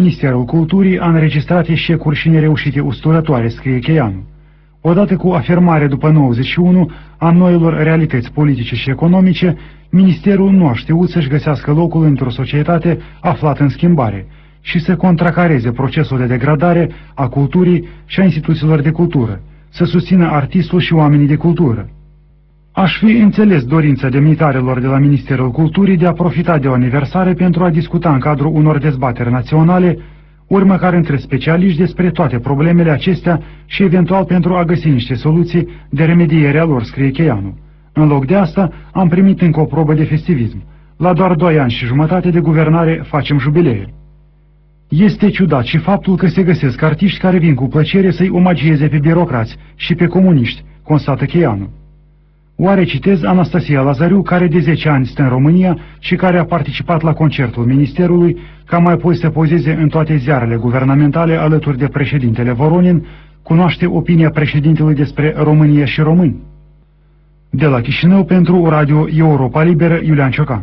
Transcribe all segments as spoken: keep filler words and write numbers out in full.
Ministerul Culturii a înregistrat eșecuri și nereușite usturătoare, scrie Cheianu. Odată cu afirmarea după nouăzeci și unu a noilor realități politice și economice, Ministerul nu a știut să-și găsească locul într-o societate aflată în schimbare și să contracareze procesul de degradare a culturii și a instituțiilor de cultură, să susțină artistul și oamenii de cultură. Aș fi înțeles dorința demnitarilor de la Ministerul Culturii de a profita de o aniversare pentru a discuta în cadrul unor dezbateri naționale, ori măcar între specialiști despre toate problemele acestea și eventual pentru a găsi niște soluții de remediere a lor, scrie Cheianu. În loc de asta, am primit încă o probă de festivism. La doar doi ani și jumătate de guvernare facem jubilee. Este ciudat și faptul că se găsesc artiști care vin cu plăcere să-i omagieze pe birocrați și pe comuniști, constată Cheianu. Oare citez Anastasia Lazariu, care de zece ani stă în România și care a participat la concertul Ministerului, ca mai apoi să pozeze în toate ziarele guvernamentale alături de președintele Voronin, cunoaște opinia președintelui despre România și români? De la Chișinău, pentru Radio Europa Liberă, Iulian Ciocan.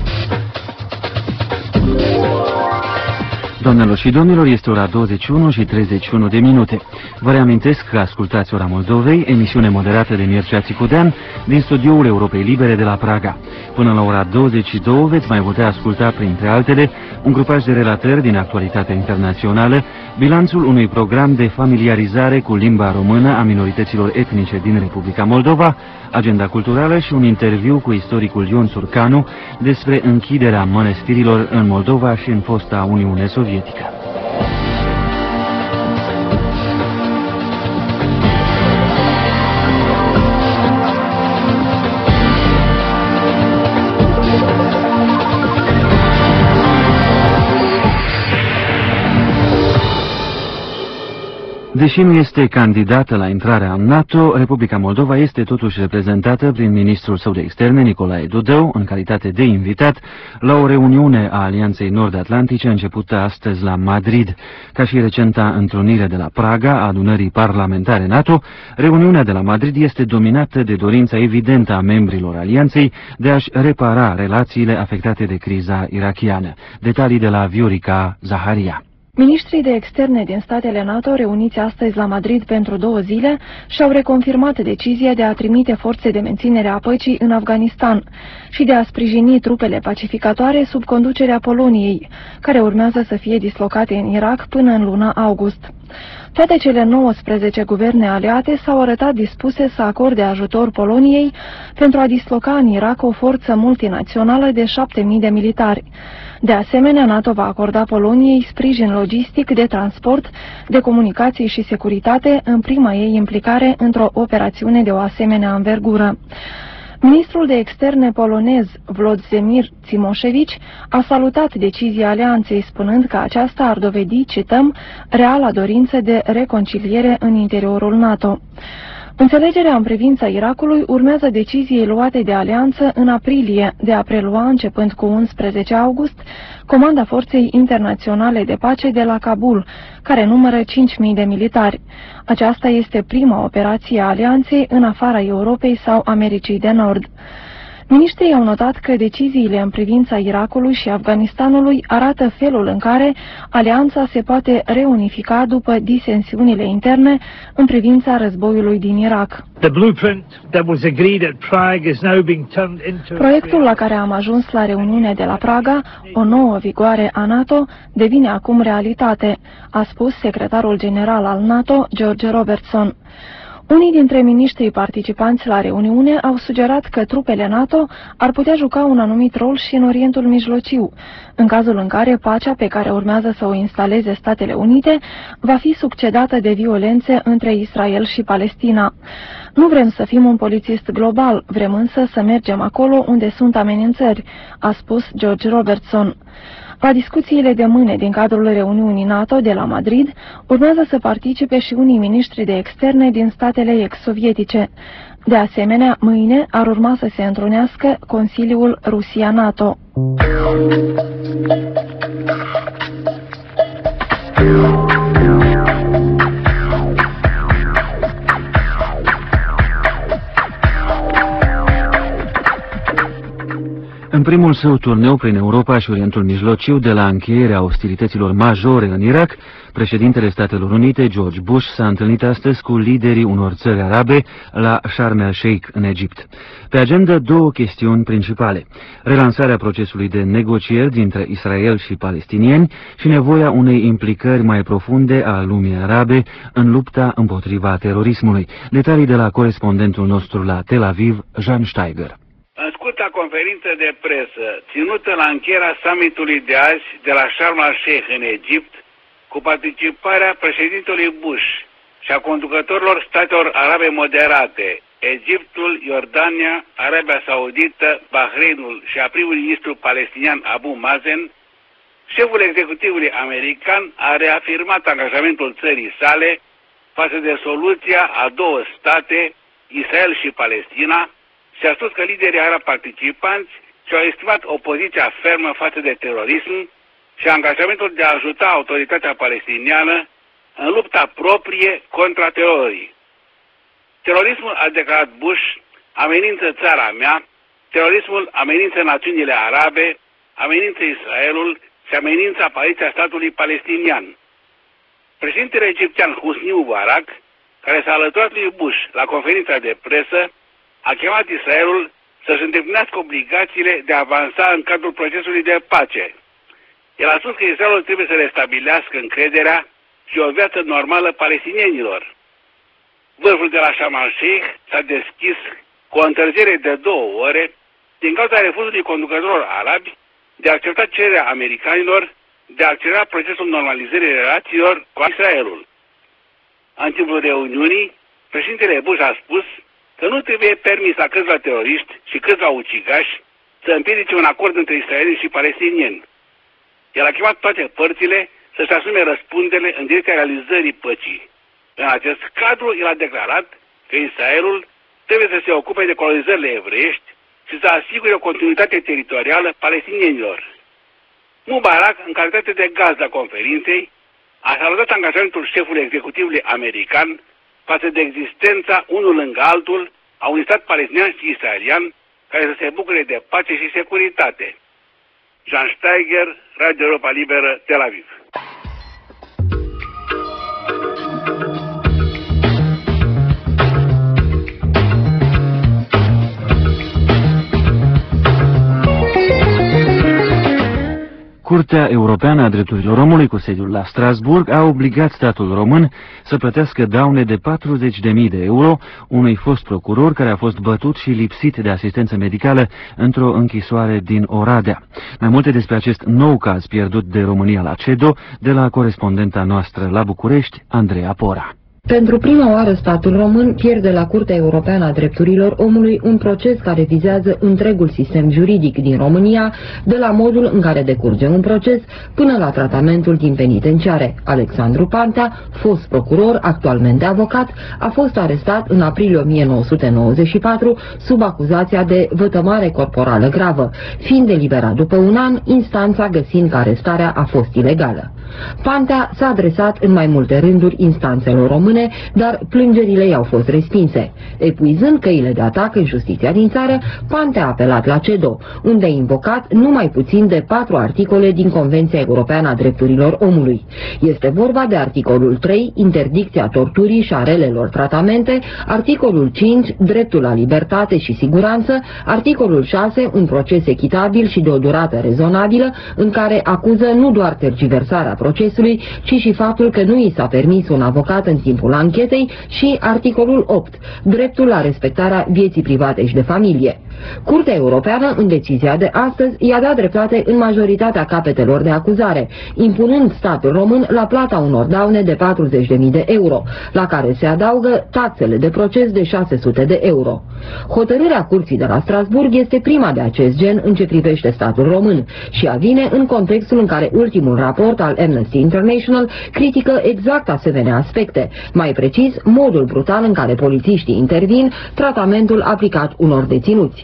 Doamnelor și domnilor, este ora douăzeci și unu și treizeci și unu de minute. Vă reamintesc că ascultați Ora Moldovei, emisiune moderată de Mircea Țicudean, din studioul Europei Libere de la Praga. Până la ora douăzeci și două veți mai putea asculta, printre altele, un grupaj de relatări din actualitatea internațională, bilanțul unui program de familiarizare cu limba română a minorităților etnice din Republica Moldova, agenda culturală și un interviu cu istoricul Ion Surcanu despre închiderea mănăstirilor în Moldova și în fosta Uniune Sovietică. Deși nu este candidată la intrarea în NATO, Republica Moldova este totuși reprezentată prin ministrul său de externe, Nicolae Dodău, în calitate de invitat, la o reuniune a Alianței Nord-Atlantice începută astăzi la Madrid. Ca și recenta întrunire de la Praga a adunării parlamentare NATO, reuniunea de la Madrid este dominată de dorința evidentă a membrilor Alianței de a-și repara relațiile afectate de criza irakiană. Detalii de la Viorica Zaharia. Ministrii de externe din statele NATO, reuniți astăzi la Madrid pentru două zile, și-au reconfirmat decizia de a trimite forțe de menținere a păcii în Afganistan și de a sprijini trupele pacificatoare sub conducerea Poloniei, care urmează să fie dislocate în Irak până în luna august. Toate cele nouăsprezece guverne aliate s-au arătat dispuse să acorde ajutor Poloniei pentru a disloca în Irak o forță multinațională de șapte mii de militari. De asemenea, NATO va acorda Poloniei sprijin logistic, de transport, de comunicații și securitate în prima ei implicare într-o operațiune de o asemenea învergură. Ministrul de externe polonez, Włodzimierz Cimoșevici, a salutat decizia alianței, spunând că aceasta ar dovedi, cităm, reala dorință de reconciliere în interiorul NATO. Înțelegerea în privința Irakului urmează deciziei luate de alianță în aprilie de a prelua, începând cu unsprezece august, comanda Forței Internaționale de Pace de la Kabul, care numără cinci mii de militari. Aceasta este prima operație a alianței în afara Europei sau Americii de Nord. Miniștrii au notat că deciziile în privința Irakului și Afganistanului arată felul în care alianța se poate reunifica după disensiunile interne în privința războiului din Irak. Proiectul la care am ajuns la reuniunea de la Praga, o nouă vigoare a NATO, devine acum realitate, a spus secretarul general al NATO, George Robertson. Unii dintre miniștrii participanți la reuniune au sugerat că trupele NATO ar putea juca un anumit rol și în Orientul Mijlociu, în cazul în care pacea pe care urmează să o instaleze Statele Unite va fi succedată de violențe între Israel și Palestina. Nu vrem să fim un polițist global, vrem însă să mergem acolo unde sunt amenințări, a spus George Robertson. La discuțiile de mâine din cadrul reuniunii NATO de la Madrid urmează să participe și unii miniștri de externe din statele ex-sovietice. De asemenea, mâine ar urma să se întrunească Consiliul Rusia-NATO. În primul său turneu prin Europa și Orientul Mijlociu, de la încheierea ostilităților majore în Irak, președintele Statelor Unite, George Bush, s-a întâlnit astăzi cu liderii unor țări arabe la Sharm el-Sheikh, în Egipt. Pe agenda două chestiuni principale: relansarea procesului de negocieri dintre Israel și palestinieni și nevoia unei implicări mai profunde a lumii arabe în lupta împotriva terorismului. Detalii de la corespondentul nostru la Tel Aviv, Jan Steiger. În scurta conferință de presă, ținută la încheierea summitului de azi de la Sharm el-Sheikh în Egipt, cu participarea președintelui Bush și a conducătorilor statelor arabe moderate, Egiptul, Iordania, Arabia Saudită, Bahreinul și a primului ministru palestinian Abu Mazen, șeful executivului american a reafirmat angajamentul țării sale față de soluția a două state, Israel și Palestina, și a spus că liderii arabi participanți și-au estimat opoziția fermă față de terorism și angajamentul de a ajuta autoritatea palestiniană în lupta proprie contra terorii. Terorismul, a declarat Bush, amenință țara mea, terorismul amenință națiunile arabe, amenință Israelul și amenință apariția statului palestinian. Președintele egiptean Hosni Mubarak, care s-a alăturat lui Bush la conferința de presă, a chemat Israelul să-și îndeplinească obligațiile de a avansa în cadrul procesului de pace. El a spus că Israelul trebuie să restabilească încrederea și o viață normală palestinienilor. Vârful de la Sharm el-Sheikh s-a deschis cu o întârziere de două ore din cauza refuzului conducătorilor arabi de a accepta cererea americanilor de a accelera procesul normalizării relațiilor cu Israelul. În timpul reuniunii, președintele Bush a spus că nu trebuie permis la câțiva teroriști și câțiva ucigași să împiedice un acord între israelieni și palestinieni. El a chemat toate părțile să-și asume răspunderile în direcția realizării păcii. În acest cadru, el a declarat că Israelul trebuie să se ocupe de colonizările evreiești și să asigure o continuitate teritorială palestinienilor. Mubarak, în calitate de gazda conferinței, a salutat angajamentul șefului executivului american față de existența unul lângă altul a unui stat palestinian și israelian care să se bucure de pace și securitate. Jan Steiger, Radio Europa Liberă, Tel Aviv. Curtea Europeană a Drepturilor Omului, cu sediul la Strasburg, a obligat statul român să plătească daune de patruzeci de mii de euro unui fost procuror care a fost bătut și lipsit de asistență medicală într-o închisoare din Oradea. Mai multe despre acest nou caz pierdut de România la CEDO, de la corespondenta noastră la București, Andreea Pora. Pentru prima oară, statul român pierde la Curtea Europeană a Drepturilor Omului un proces care vizează întregul sistem juridic din România, de la modul în care decurge un proces până la tratamentul din penitenciare. Alexandru Pantea, fost procuror, actualmente avocat, a fost arestat în aprilie o mie nouă sute nouăzeci și patru sub acuzația de vătămare corporală gravă, fiind eliberat după un an, instanța găsind că arestarea a fost ilegală. Pantea s-a adresat în mai multe rânduri instanțelor române, dar plângerile i-au fost respinse. Epuizând căile de atac în justiția din țară, Pantea a apelat la CEDO, unde a invocat numai puțin de patru articole din Convenția Europeană a Drepturilor Omului. Este vorba de articolul trei, interdicția torturii și a relelor tratamente, articolul cinci, dreptul la libertate și siguranță, articolul șase, un proces echitabil și de o durată rezonabilă, în care acuză nu doar tergiversarea procesului, ci și faptul că nu i s-a permis un avocat în timpul anchetei, și articolul opt, dreptul la respectarea vieții private și de familie. Curtea Europeană, în decizia de astăzi, i-a dat dreptate în majoritatea capetelor de acuzare, impunând statul român la plata unor daune de patruzeci de mii de euro, la care se adaugă taxele de proces de șase sute de euro. Hotărârea Curții de la Strasburg este prima de acest gen în ce privește statul român și a vine în contextul în care ultimul raport al Amnesty International critică exact asemenea aspecte, mai precis modul brutal în care polițiștii intervin, tratamentul aplicat unor deținuți.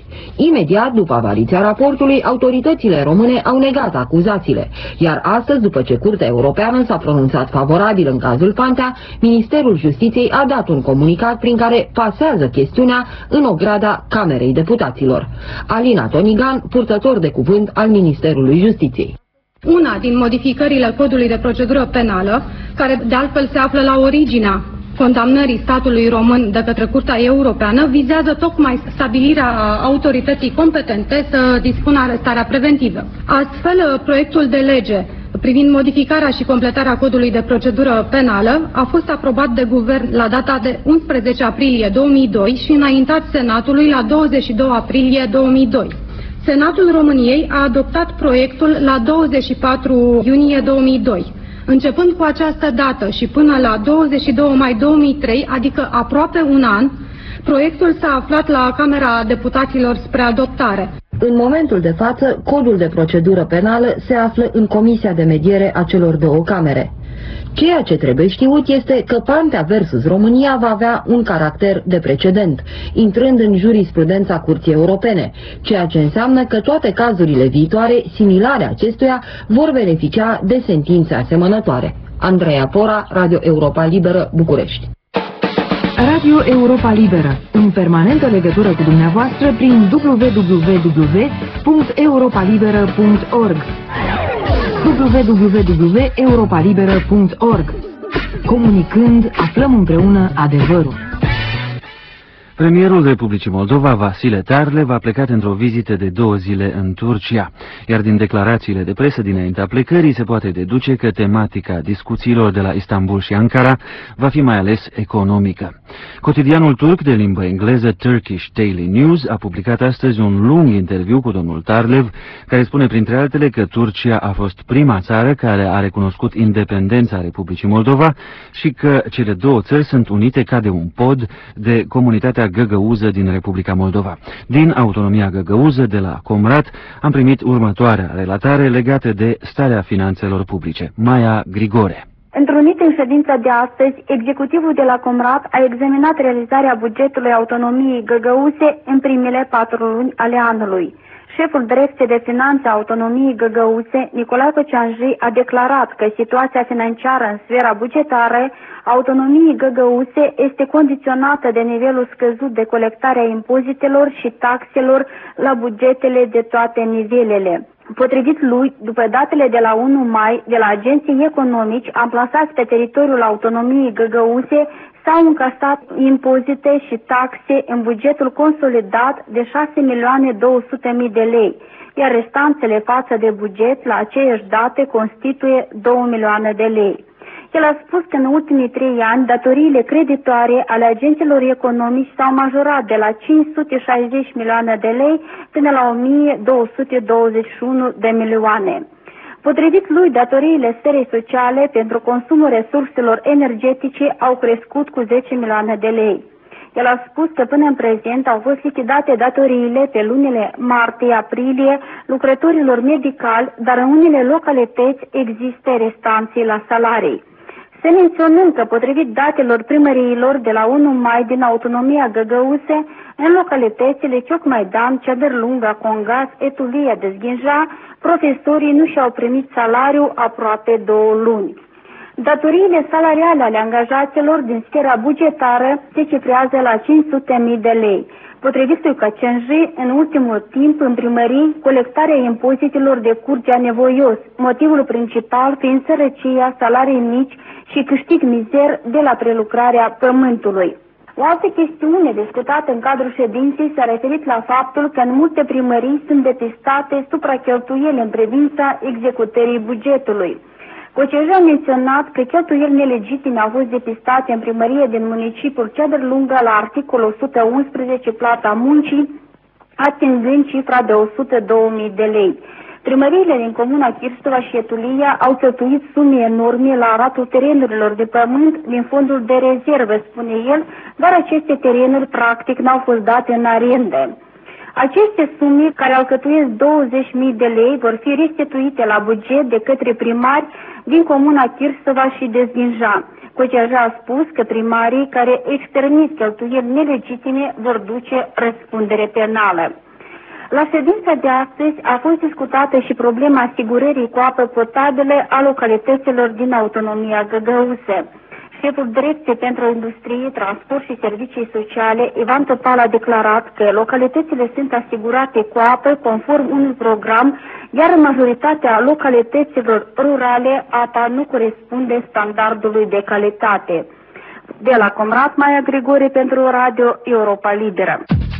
acuzați. Imediat după apariția raportului, autoritățile române au negat acuzațiile, iar astăzi, după ce Curtea Europeană s-a pronunțat favorabil în cazul Pantea, Ministerul Justiției a dat un comunicat prin care pasează chestiunea în ograda Camerei Deputaților. Alina Tonigan, purtător de cuvânt al Ministerului Justiției. Una din modificările codului de procedură penală, care de altfel se află la originea condamnării statului român de către Curtea Europeană, vizează tocmai stabilirea autorității competente să dispună arestarea preventivă. Astfel, proiectul de lege privind modificarea și completarea codului de procedură penală a fost aprobat de guvern la data de unsprezece aprilie două mii doi și înaintat Senatului la douăzeci și doi aprilie două mii doi. Senatul României a adoptat proiectul la douăzeci și patru iunie două mii doi. Începând cu această dată și până la douăzeci și doi mai două mii trei, adică aproape un an, proiectul s-a aflat la Camera Deputaților spre adoptare. În momentul de față, codul de procedură penală se află în Comisia de Mediere a celor două camere. Ceea ce trebuie știut este că Pantea versus România va avea un caracter de precedent, intrând în jurisprudența Curții Europene, ceea ce înseamnă că toate cazurile viitoare, similare acestuia, vor beneficia de sentințe asemănătoare. Andreea Pora, Radio Europa Liberă, București. Radio Europa Liberă, în permanentă legătură cu dumneavoastră prin w w w punct europa liberă punct org. w w w punct europa liberă punct org. Comunicând, aflăm împreună adevărul. Premierul Republicii Moldova, Vasile Tarlev, a plecat într-o vizită de două zile în Turcia, iar din declarațiile de presă dinaintea plecării se poate deduce că tematica discuțiilor de la Istanbul și Ankara va fi mai ales economică. Cotidianul turc de limbă engleză Turkish Daily News a publicat astăzi un lung interviu cu domnul Tarlev, care spune printre altele că Turcia a fost prima țară care a recunoscut independența Republicii Moldova și că cele două țări sunt unite ca de un pod de comunitatea găgăuză din Republica Moldova. Din autonomia găgăuză de la Comrat am primit următoarea relatare legată de starea finanțelor publice. Maia Grigore. Întrunit în ședința de astăzi, executivul de la Comrat a examinat realizarea bugetului autonomiei găgăuze în primele patru luni ale anului. Șeful Direcției de Finanțe a Autonomiei Găgăuze, Nicolae Cocianji, a declarat că situația financiară în sfera bugetară a Autonomiei Găgăuze este condiționată de nivelul scăzut de colectare a impozitelor și taxelor la bugetele de toate nivelele. Potrivit lui, după datele de la unu mai de la agenții economici amplasați pe teritoriul Autonomiei Găgăuze, s-au încasat impozite și taxe în bugetul consolidat de șase milioane două sute mii de lei, iar restanțele față de buget la aceeași date constituie două milioane de lei. El a spus că în ultimii trei ani datoriile creditoare ale agenților economici s-au majorat de la cinci sute șaizeci milioane de lei până la o mie două sute douăzeci și unu de milioane. Potrivit lui, datoriile sferei sociale pentru consumul resurselor energetice au crescut cu zece milioane de lei. El a spus că până în prezent au fost lichidate datoriile pe lunile martie-aprilie lucrătorilor medicali, dar în unele localități există restanții la salarii. Să menționăm că, potrivit datelor primăriilor de la unu mai din Autonomia Găgăuze, în localitățile Ciocmaidan, Ceadărlunga, Congas, Etulia de Zghinja, profesorii nu și-au primit salariul aproape două luni. Datoriile salariale ale angajaților din sfera bugetară se cifrează la cinci sute mii de lei. Potrivit lui Cocianji, în ultimul timp, în primării, colectarea impozitelor decurge anevoios, motivul principal fiind sărăcia, salarii mici și câștig mizer de la prelucrarea pământului. O altă chestiune discutată în cadrul ședinței s-a referit la faptul că în multe primării sunt depistate supracheltuieli în privința executării bugetului. Cocianji a menționat că cheltuieli nelegitime au fost depistate în primărie din municipiul Ceadărlunga la articolul o sută unsprezece plata muncii, atingând cifra de o sută două mii de lei. Primăriile din comuna Chirstova și Etulia au cheltuit sume enorme la aratul terenurilor de pământ din fondul de rezervă, spune el, dar aceste terenuri practic n-au fost date în arendă. Aceste sume, care alcătuiesc douăzeci de mii de lei, vor fi restituite la buget de către primari din comuna Chirstova și de Zghinja. Cocianji a spus că primarii care își permit cheltuieli nelegitime vor duce răspundere penală. La ședința de astăzi a fost discutată și problema asigurării cu apă potabilă a localităților din autonomia Găgăuză. Șeful Direcției pentru Industrie, Transport și Servicii Sociale, Ivan Topal, a declarat că localitățile sunt asigurate cu apă conform unui program, iar în majoritatea localităților rurale apa nu corespunde standardului de calitate. De la Comrat, Maia Grigore pentru Radio Europa Liberă.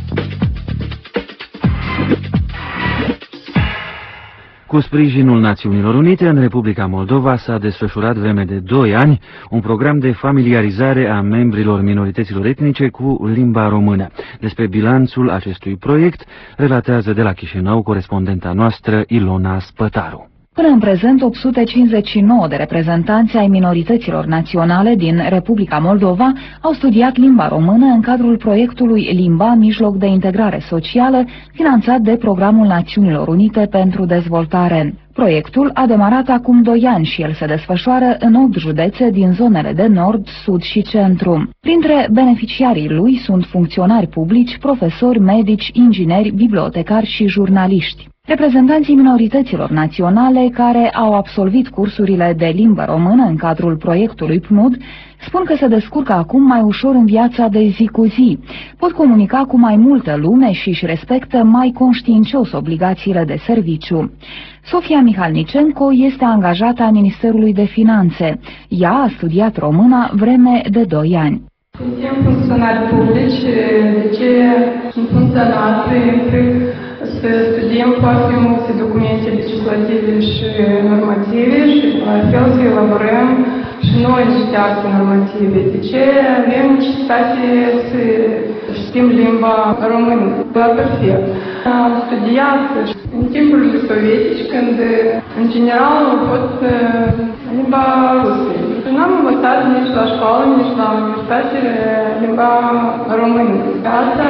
Cu sprijinul Națiunilor Unite, în Republica Moldova s-a desfășurat vreme de doi ani un program de familiarizare a membrilor minorităților etnice cu limba română. Despre bilanțul acestui proiect relatează de la Chișinău corespondenta noastră Ilona Spătaru. Până în prezent, opt sute cincizeci și nouă de reprezentanți ai minorităților naționale din Republica Moldova au studiat limba română în cadrul proiectului Limba, mijloc de integrare socială, finanțat de Programul Națiunilor Unite pentru Dezvoltare. Proiectul a demarat acum doi ani și el se desfășoară în opt județe din zonele de nord, sud și centru. Printre beneficiarii lui sunt funcționari publici, profesori, medici, ingineri, bibliotecari și jurnaliști. Reprezentanții minorităților naționale care au absolvit cursurile de limbă română în cadrul proiectului P N U D spun că se descurcă acum mai ușor în viața de zi cu zi. Pot comunica cu mai multă lume și își respectă mai conștiincios obligațiile de serviciu. Sofia Mihalnicenko este angajată a Ministerului de Finanțe. Ea a studiat româna vreme de doi ani. Suntem funcționari publici, de ce sunt funcționari să studiem foarte multe documente legislative și normative și la fel să elaborăm și noi niște acte normative. De ce avem necesitate să știm limba română? La perfect. Am studiat în timpurile sovietice, când în general au fost limba rusă. Nu am învățat nici la școală, nici la universitate limba română. Asta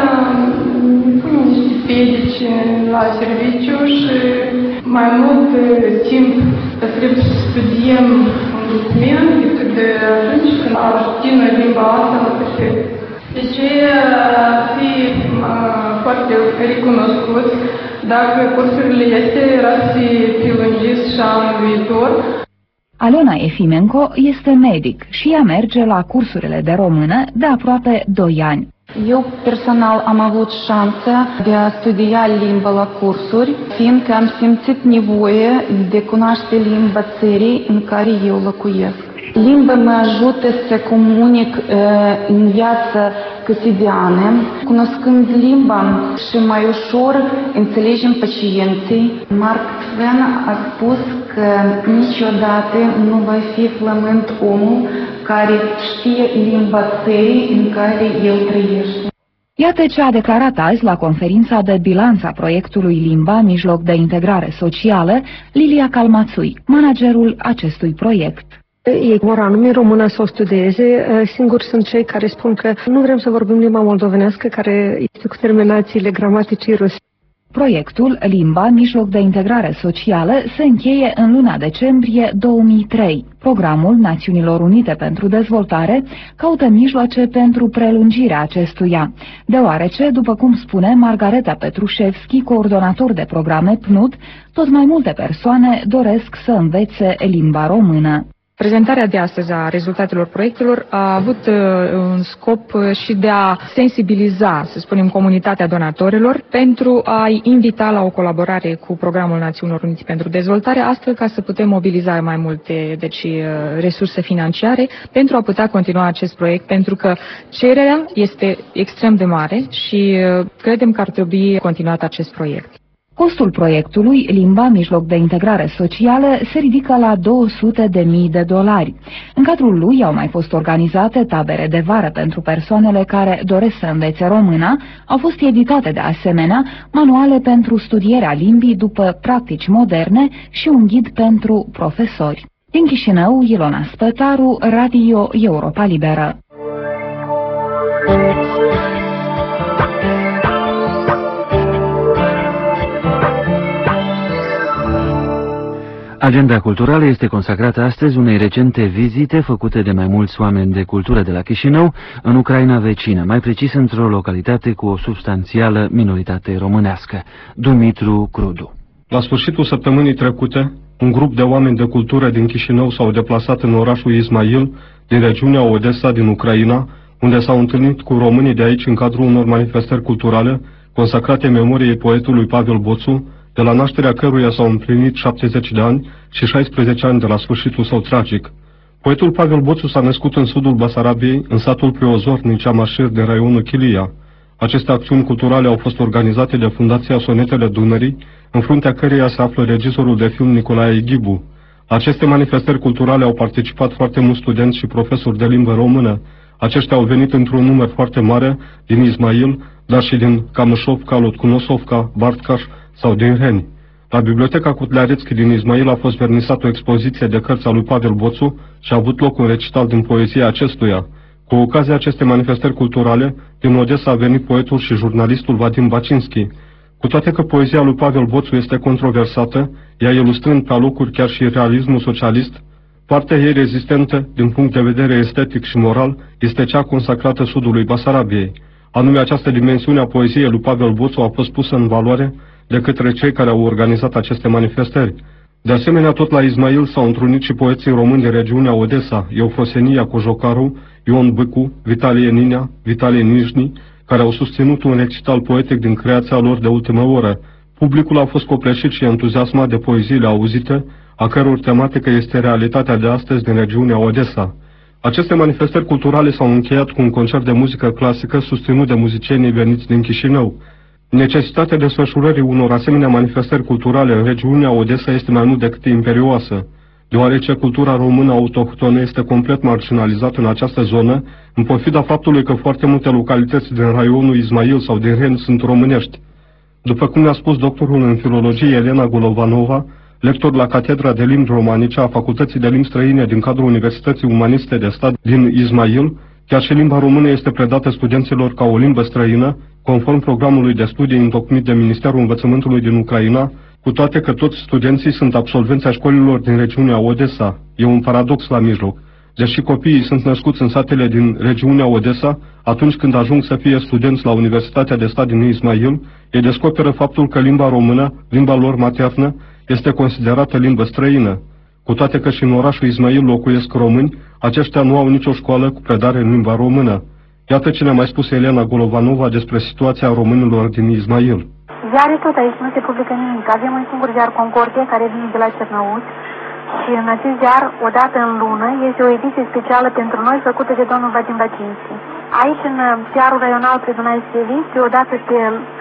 pune niște piedici la serviciu și mai mult timp să trebuie să studiem un document decât de atunci când a ști noi limba asta la perfect. Deci fi foarte recunoscut dacă cursurile este era să fie prelungit și anul viitor. Alena Efimenko este medic și ea merge la cursurile de română de aproape doi ani. Eu personal am avut șansa de a studia limba la cursuri, fiindcă am simțit nevoie de cunoaște limba țării în care eu locuiesc. Limba mă ajută să comunic uh, în viața cotidiană. Cunoscând limba și mai ușor înțelegem pacienții. Mark Twain a spus că niciodată nu va fi flământ omul care știe limba țării în care el trăiește. Iată ce a declarat azi la conferința de bilanț a proiectului Limba, mijloc de integrare socială, Lilia Calmațui, managerul acestui proiect. Ei vor anumi română să o studieze, singuri sunt cei care spun că nu vrem să vorbim limba moldovenească, care este cu terminațiile gramaticii ruse. Proiectul Limba, mijloc de integrare socială se încheie în luna decembrie două mii trei. Programul Națiunilor Unite pentru Dezvoltare caută mijloace pentru prelungirea acestuia, deoarece, după cum spune Margareta Petrușevski, coordonator de programe P N U D, tot mai multe persoane doresc să învețe limba română. Prezentarea de astăzi a rezultatelor proiectelor a avut uh, un scop uh, și de a sensibiliza, să spunem, comunitatea donatorilor pentru a-i invita la o colaborare cu Programul Națiunilor Unite pentru Dezvoltare, astfel ca să putem mobiliza mai multe deci, uh, resurse financiare pentru a putea continua acest proiect, pentru că cererea este extrem de mare și uh, credem că ar trebui continuat acest proiect. Costul proiectului Limba, mijloc de integrare socială, se ridică la două sute de mii de dolari. În cadrul lui au mai fost organizate tabere de vară pentru persoanele care doresc să învețe româna, au fost editate de asemenea manuale pentru studierea limbii după practici moderne și un ghid pentru profesori. Din Chișinău, Ilona Spătaru, Radio Europa Liberă. Agenda culturală este consacrată astăzi unei recente vizite făcute de mai mulți oameni de cultură de la Chișinău în Ucraina vecină, mai precis într-o localitate cu o substanțială minoritate românească. Dumitru Crudu. La sfârșitul săptămânii trecute, un grup de oameni de cultură din Chișinău s-au deplasat în orașul Izmail, din regiunea Odessa, din Ucraina, unde s-au întâlnit cu românii de aici în cadrul unor manifestări culturale consacrate memoriei poetului Pavel Boțu, de la nașterea căruia s-au împlinit șaptezeci de ani și șaisprezece ani de la sfârșitul său tragic. Poetul Pavel Boțu s-a născut în sudul Basarabiei, în satul Priozor, Niceamașir, din raionul Chilia. Aceste acțiuni culturale au fost organizate de Fundația Sonetele Dunării, în fruntea căreia se află regizorul de film Nicolae Ghibu. La aceste manifestări culturale au participat foarte mulți studenți și profesori de limbă română. Aceștia au venit într-un număr foarte mare din Izmail, dar și din Kamășovca, Lotcunosovca, Bartcaș sau din Reni. La Biblioteca Cutlearețchi din Izmail a fost vernisată o expoziție de cărți a lui Pavel Boțu și a avut loc un recital din poezia acestuia. Cu ocazia acestei manifestări culturale, din Odessa a venit poetul și jurnalistul Vadim Bacinski. Cu toate că poezia lui Pavel Boțu este controversată, ea ilustrând pe alocuri chiar și realismul socialist, partea ei rezistentă, din punct de vedere estetic și moral, este cea consacrată sudului Basarabiei. Anume, această dimensiune a poeziei lui Pavel Boțu a fost pusă în valoare de către cei care au organizat aceste manifestări. De asemenea, tot la Izmail s-au întrunit și poeții români de regiunea Odessa, Eufrosenia Cojocaru, Ion Bâcu, Vitalie Ninea, Vitalie Nijni, care au susținut un recital poetic din creația lor de ultimă oră. Publicul a fost copleșit și entuziasmat de poeziile auzite, a căror tematică este realitatea de astăzi din regiunea Odessa. Aceste manifestări culturale s-au încheiat cu un concert de muzică clasică susținut de muzicienii veniți din Chișinău. Necesitatea desfășurării unor asemenea manifestări culturale în regiunea Odessa este mai mult decât imperioasă, deoarece cultura română autohtonă este complet marginalizată în această zonă, în pofida faptului că foarte multe localități din raionul Izmail sau din Ren sunt românești. După cum ne-a spus doctorul în filologie Elena Golovanova, lector la Catedra de Limbi Romanice a Facultății de Limbi Străine din cadrul Universității Umaniste de Stat din Izmail, chiar și limba română este predată studenților ca o limbă străină, conform programului de studii întocmit de Ministerul Învățământului din Ucraina, cu toate că toți studenții sunt absolvenți ai școlilor din regiunea Odessa. E un paradox la mijloc. Deși copiii sunt născuți în satele din regiunea Odessa, atunci când ajung să fie studenți la Universitatea de Stat din Izmail, ei descoperă faptul că limba română, limba lor maternă, este considerată limbă străină. Cu toate că și în orașul Izmail locuiesc români, aceștia nu au nicio școală cu predare în limba română. Iată ce ne-a mai spus Elena Golovanova despre situația românilor din Izmail. Ziare tot aici nu se publică nimic. Avem un singur ziar Concordie care vine de la Cernăuți și în acest ziar, o dată în lună, este o ediție specială pentru noi făcută de domnul Vadim Bacinski. Aici, în ziarul raional Predunai Silici, o dată pe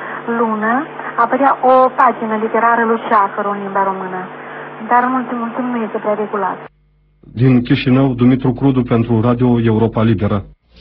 lună, apărea o pagină literară lui Șafăr în limba română. Dar în ultimul timp nu este prea regulat. Din Chișinău, Dumitru Crudu pentru Radio Europa Liberă.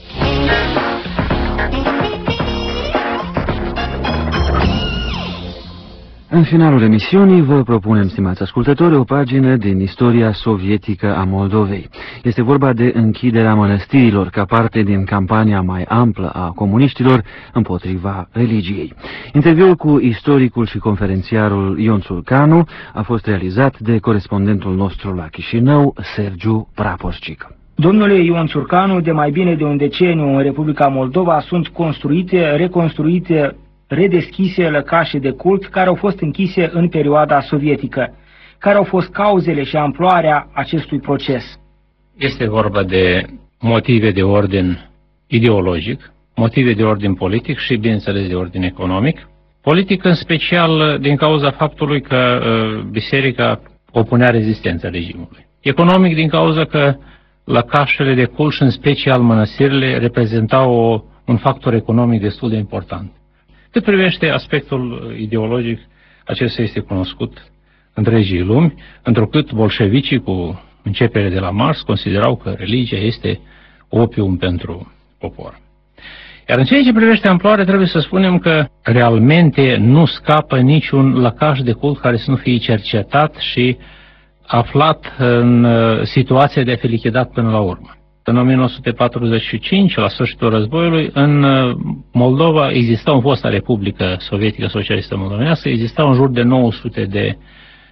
În finalul emisiunii vă propunem, stimați ascultători, o pagină din istoria sovietică a Moldovei. Este vorba de închiderea mănăstirilor ca parte din campania mai amplă a comuniștilor împotriva religiei. Interviul cu istoricul și conferențiarul Ion Țurcanu a fost realizat de corespondentul nostru la Chișinău, Sergiu Praporcic. Domnule Ion Țurcanu, de mai bine de un deceniu în Republica Moldova sunt construite, reconstruite, redeschise lăcașe de cult care au fost închise în perioada sovietică. Care au fost cauzele și amploarea acestui proces? Este vorba de motive de ordin ideologic, motive de ordin politic și, bineînțeles, de ordin economic. Politic, în special, din cauza faptului că uh, biserica opunea rezistența regimului. Economic, din cauza că lăcașele de cult și, în special, mănăstirile reprezentau o, un factor economic destul de important. Cât privește aspectul ideologic, acesta este cunoscut întregii lumi, întrucât bolșevicii, cu începere de la Marx, considerau că religia este opium pentru popor. Iar în ceea ce privește amploare, trebuie să spunem că realmente nu scapă niciun lăcaș de cult care să nu fie cercetat și aflat în situația de a fi lichidat până la urmă. În o mie nouă sute patruzeci și cinci, la sfârșitul războiului, în Moldova exista în fosta Republică Sovietică Socialistă Moldovenească, existau în jur de nouă sute de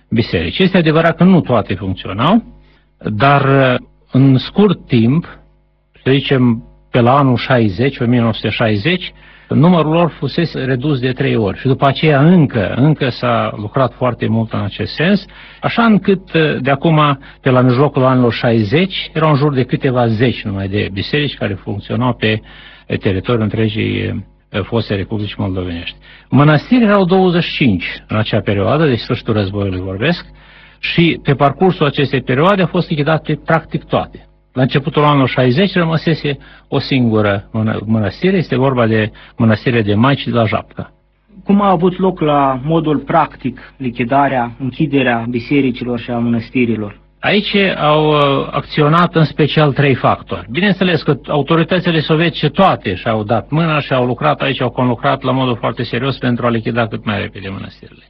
biserici. Este adevărat că nu toate funcționau, dar în scurt timp, să zicem pe la anul șaizeci, o mie nouă sute șaizeci, numărul lor fusese redus de trei ori și după aceea încă, încă s-a lucrat foarte mult în acest sens, așa încât de acum, pe la mijlocul anilor șaizeci, erau în jur de câteva zeci numai de biserici care funcționau pe teritoriul întregii foste Republici Moldovenești. Mănăstiri erau douăzeci și cinci în acea perioadă, de sfârșitul războiului vorbesc, și pe parcursul acestei perioade au fost lichidate practic toate. La începutul anilor șaizeci rămăsese o singură mănăstire, este vorba de mănăstirea de Maici de la Japca. Cum a avut loc la modul practic lichidarea, închiderea bisericilor și a mănăstirilor? Aici au acționat în special trei factori. Bineînțeles că autoritățile sovietice toate și-au dat mâna și au lucrat aici, au conlucrat la modul foarte serios pentru a lichida cât mai repede mănăstirile.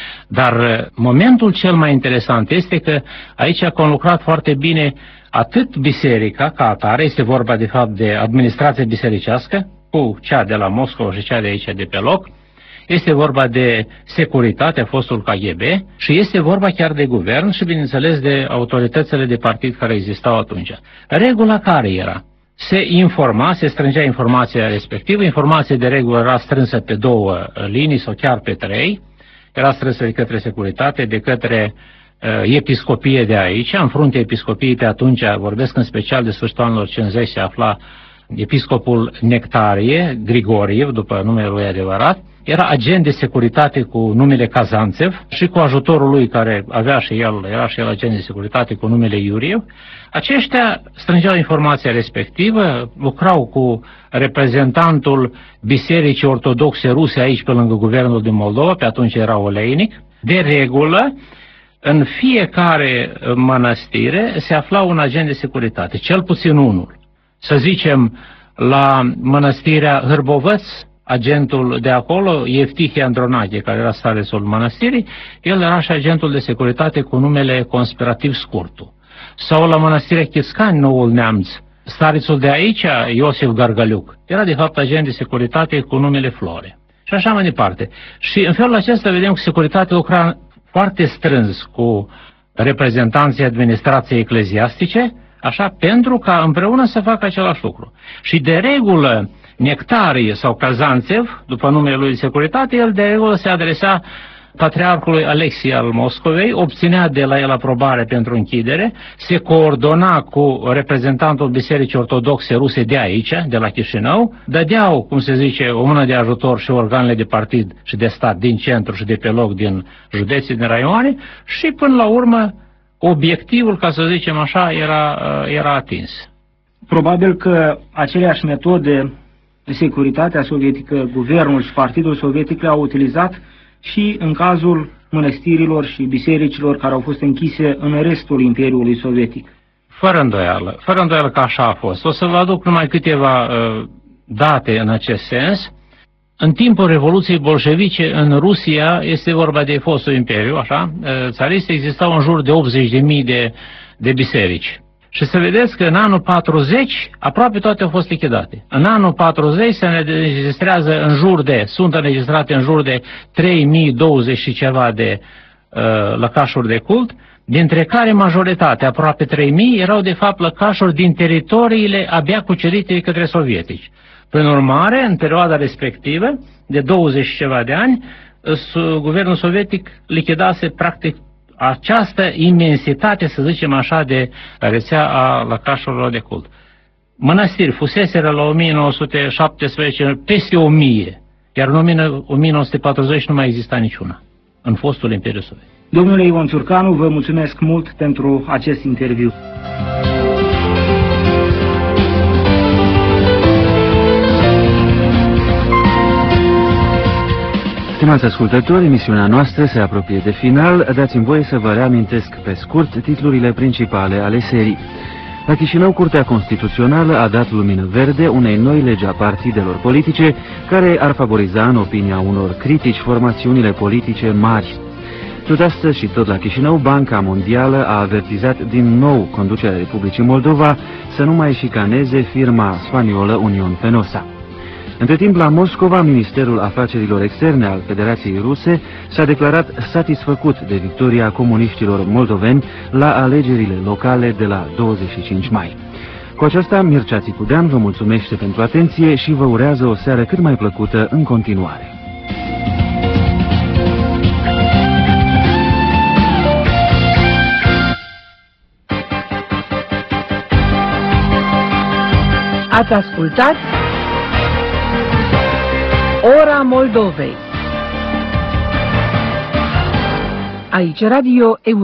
Dar momentul cel mai interesant este că aici a conlucrat foarte bine atât biserica ca atare, este vorba de fapt de administrație bisericească, cu cea de la Moscova și cea de aici de pe loc, este vorba de securitatea, fostul K G B, și este vorba chiar de guvern și, bineînțeles, de autoritățile de partid care existau atunci. Regula care era? Se informa, se strângea informația respectivă, informația de regulă era strânsă pe două linii sau chiar pe trei, era strânsă de către securitate, de către uh, episcopie de aici, în fruntea episcopiei pe atunci, vorbesc în special de sfârșitul anilor cincizeci, se afla episcopul Nectarie, Grigoriev, după numele lui adevărat, era agent de securitate cu numele Kazantsev și cu ajutorul lui care avea și el, era și el agent de securitate cu numele Iuriev. Aceștia strângeau informația respectivă, lucrau cu reprezentantul Bisericii Ortodoxe Ruse aici pe lângă guvernul din Moldova, pe atunci era oleinic. De regulă, în fiecare mănăstire se afla un agent de securitate, cel puțin unul. Să zicem, la mănăstirea Hârbovăț, agentul de acolo, Eftihie Andronache, care era starețul mănăstirii, el era și agentul de securitate cu numele conspirativ Scurtu. Sau la mănăstirea Chiscani, Noul Neamț, starețul de aici, Iosif Gargaliuc, era de fapt agent de securitate cu numele Flore. Și așa mai departe. Și în felul acesta vedem că securitatea lucra foarte strâns cu reprezentanții administrației ecleziastice, așa, pentru ca împreună să facă același lucru. Și de regulă, Nectarie sau Kazantsev, după numele lui de securitate, el de regulă se adresa patriarhului Alexei al Moscovei, obținea de la el aprobare pentru închidere, se coordona cu reprezentantul Bisericii Ortodoxe Ruse de aici, de la Chișinău, dădeau, cum se zice, o mână de ajutor și organele de partid și de stat din centru și de pe loc din județii, din raioane, și până la urmă obiectivul, ca să zicem așa, era, era atins. Probabil că aceleași metode de securitate a sovietică, guvernul și partidul sovietic le-au utilizat și în cazul mănăstirilor și bisericilor care au fost închise în restul Imperiului Sovietic. Fără îndoială, fără îndoială că așa a fost. O să vă aduc numai câteva uh, date în acest sens. În timpul Revoluției Bolșevice în Rusia, este vorba de fostul imperiu, așa, țariste, existau în jur de optzeci de mii de, de biserici. Și să vedeți că în anul patruzeci aproape toate au fost lichidate. În anul patruzeci se înregistrează în jur de, sunt înregistrate în jur de trei mii douăzeci și ceva de uh, lăcașuri de cult, dintre care majoritatea, aproape trei mii, erau de fapt lăcașuri din teritoriile abia cucerite către sovietici. Prin urmare, în perioada respectivă, de douăzeci și ceva de ani, guvernul sovietic lichidase practic această imensitate, să zicem așa, de rețea a lăcașurilor de cult. Mănăstiri fuseseră la o mie nouă sute șaptesprezece peste o mie, iar în o mie nouă sute patruzeci nu mai exista niciuna în fostul Imperiu Sovietic. Domnule Ion Țurcanu, vă mulțumesc mult pentru acest interviu. Stimați ascultători, emisiunea noastră se apropie de final. Dați-mi voie să vă reamintesc pe scurt titlurile principale ale serii. La Chișinău, Curtea Constituțională a dat lumină verde unei noi legi a partidelor politice care ar favoriza, în opinia unor critici, formațiunile politice mari. Tot astăzi și tot la Chișinău, Banca Mondială a avertizat din nou conducerea Republicii Moldova să nu mai șicaneze firma spaniolă Union Fenosa. Între timp, la Moscova, Ministerul Afacerilor Externe al Federației Ruse s-a declarat satisfăcut de victoria comuniștilor moldoveni la alegerile locale de la douăzeci și cinci mai. Cu aceasta, Mircea Țicudean vă mulțumește pentru atenție și vă urează o seară cât mai plăcută în continuare. Ați ascultat Ora Moldovei. Aici Radio Europa.